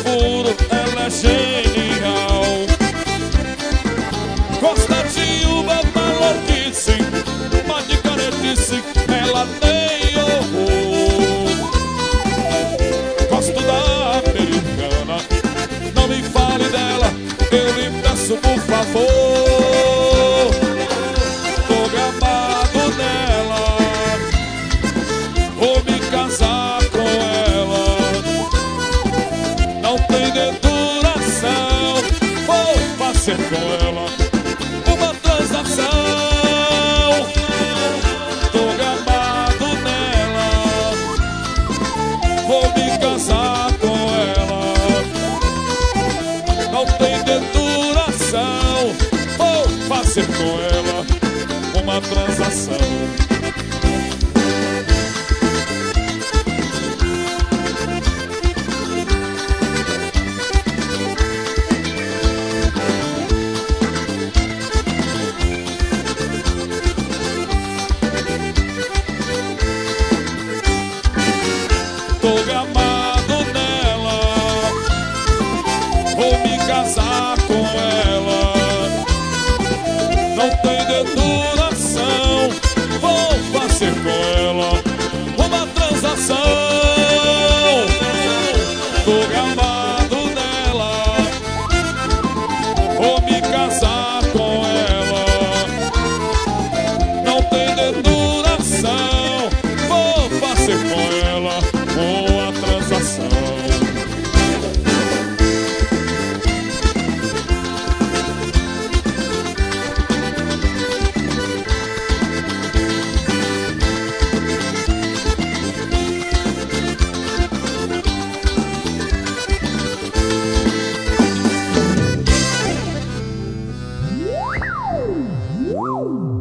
furo, ela é genial. Gosta de uma maluquice, mas de caretice ela nem horror. Gosto da americana, não me fale dela, eu lhe peço por favor. Tô gamado nela, vou me casar com ela. Não tem denturação, vou fazer com ela uma transação. Tô gamado nela, vou me casar com ela. Não tem denturação, vou fazer com ela uma transação. Tô gamado nela, vou me casar com ela. Não tem denturação, vou fazer com ela uma transação. Tô gamado nela, vou me casar com ela. Não tem denturação, vou fazer com ela uma transação. Woo!